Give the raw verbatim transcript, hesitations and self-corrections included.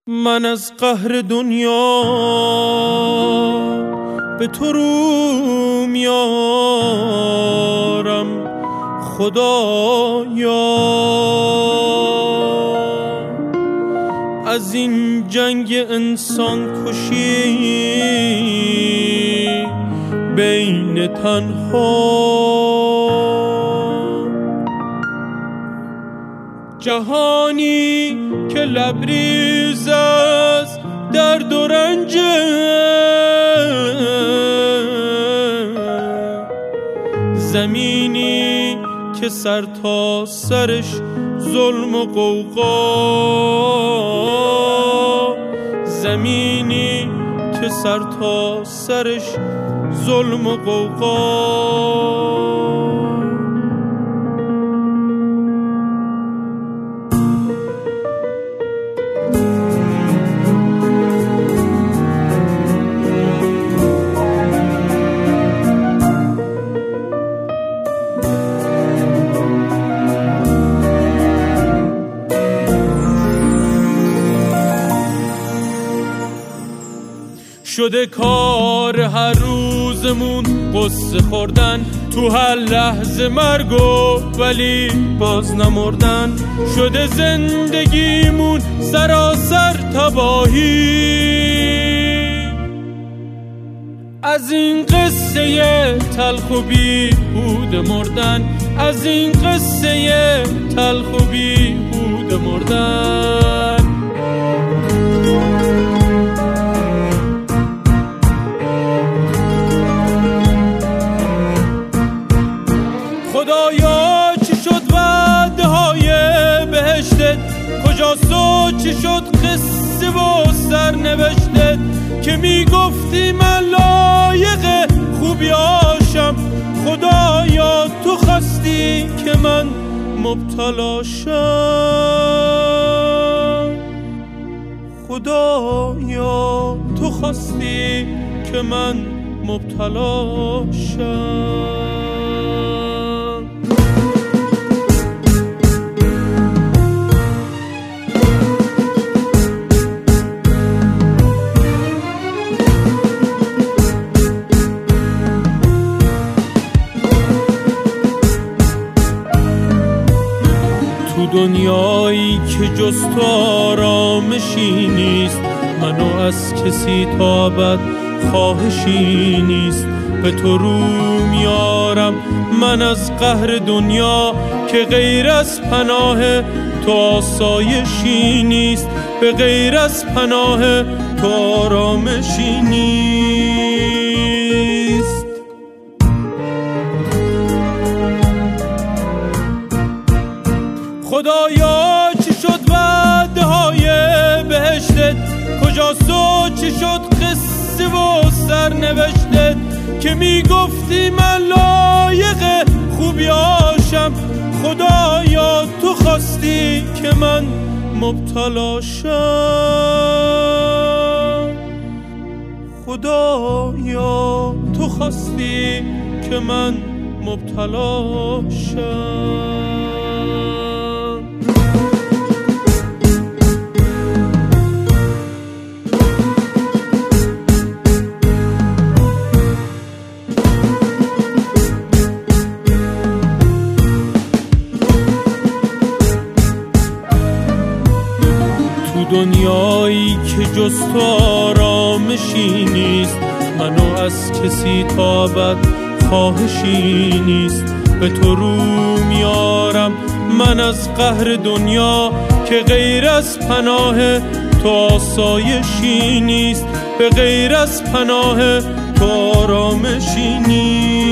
من از قهر دنیا به تو رو میارم خدایا، از این جنگ انسان کشی بین تنها. جهانی که لبریز از درد و رنج، زمینی که سر تا سرش ظلم و غوغا، زمینی که سر تا سرش ظلم و غوغا. شده کار هر روزمون قصه خوردن، تو هر لحظه مرگ و ولی باز نمردن. شده زندگیمون سراسر تباهی، از این قصه تلخ و بیهوده مردن، از این قصه تلخ و بیهوده مردن. خدایا چی شد وعده های بهشتت، کجاست و چی شد قصه و سرنوشتت که میگفتی من لایق خوبیاشم. خدایا تو خواستی که من مبتلا شم، خدایا تو خواستی که من مبتلا شم. تو دنیایی که جز تو آرامشی نیست، منو از کسی تا ابد خواهشی نیست. به تو رو میارم من از قهر دنیا که غیر از پناه تو آسایشی نیست، به غیر از پناه تو آرامشی نیست. خدایا چی شد وعده های بهشتت، کجاست و چی شد قصه و سرنوشتت که میگفتی من لایق خوبیاشم. خدایا تو خواستی که من مبتلا شم، خدایا تو خواستی که من مبتلا شم. دنیایی که جز تو آرامشی نیست، منو از کسی تا ابد خواهشی نیست. به تو رو میارم من از قهر دنیا که غیر از پناه تو آسایشی نیست، به غیر از پناه تو آرامشی نیست.